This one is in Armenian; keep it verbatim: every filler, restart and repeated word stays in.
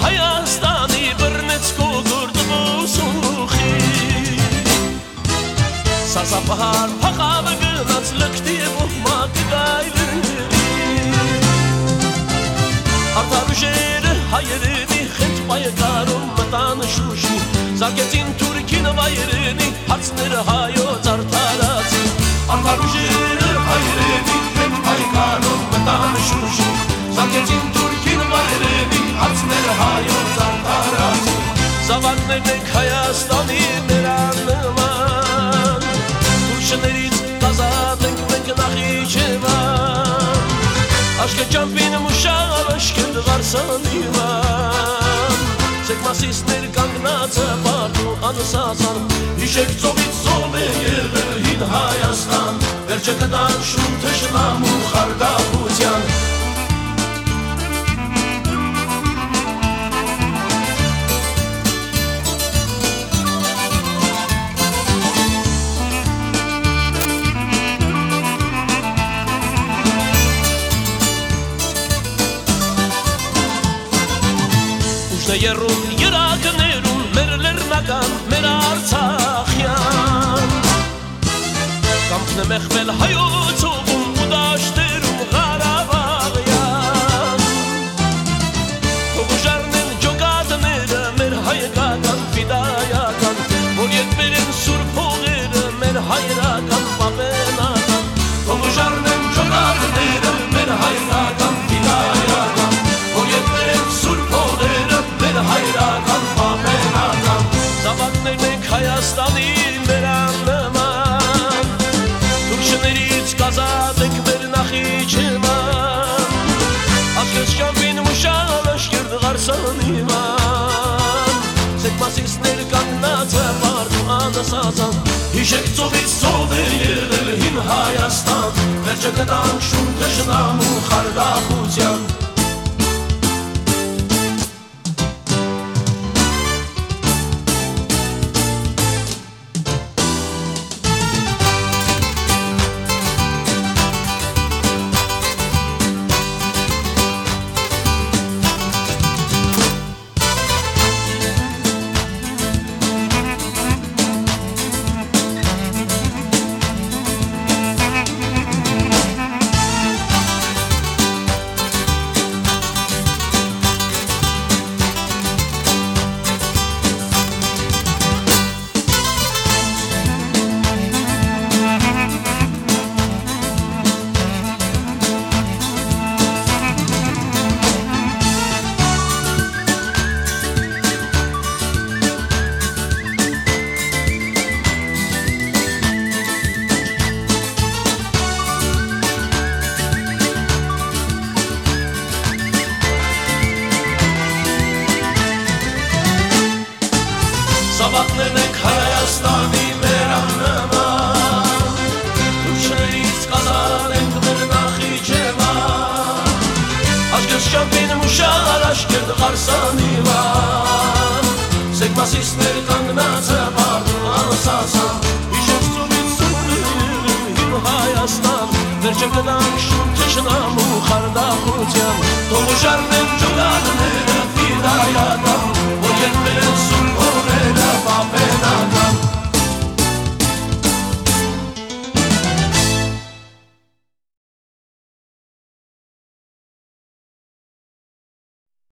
Հայաստանի բռնեցկու գուրդբուսուխի Սասապահար փախավը գնաց լկտի ու մակգայլի Արդարուժերը հայերենի խենթ պայեկարում մտան շուշի Զարկեցին թուրքին վայերենի հարցները հայոց արդարացի Արդարուժերը հայերենի խենթ պայեկարում մտան շուշի Զարկեցին թուրքին վայերենի հարցները հայոց արդարացի Զավակներն ենք Հայաստանի նրան նման Թուրքներից ազատ ենք մենք Նախիջևան Աշկե ճամպին մուշար աշկել Ղարսանիվան Սեկմասիսներ կանգնացը պարդու անսազան Հիշեք ծովից ծով է եղել հին Հայաստան Վերջը կտան շուն թշնամ ու խարդախության Երուն երակներուն մեր լեռնական մեր Արցախյան Կամքն է մեղվել հայոց ողում ու դաշտերում Ղարաբաղյան Թողուժարն են ջոգատները մեր հայկական ֆիդայական Որ ետմեր են սուրբ հողերը մեր հայրական պապենական Թողուժարն են ջոգատները մեր հայկական ֆիդայական Որ ետմեր են սուրբ հողերը մեր հայրական պապենական Զավակներն ենք Հայաստանի նրան նման Թուրքներից կազատ ենք մեր Նախիջևան Աշկես ճամպին մուշալ աշկերտ Ղարսանիվան Սեկմասիսներ կանգնացը պարդու անսազան Հիշեք ծովից ծով է եղել հին Հայաստան Վերջը կտան շուն թշնամ ու խարդախության Զավակներն ենք Հայաստանի մեր աննման Թուրքներից կազատ ենք մեր Նախիջևան Աշկես ճամպին մուշար աշկերտ Ղարսանիվան Սեկմասիսներ կանգնացը պարդու անսազան Հիշեք ծովից ծով է եղել հին Հայաստան Վերջը կտան շուն թշնամ ու խարդախության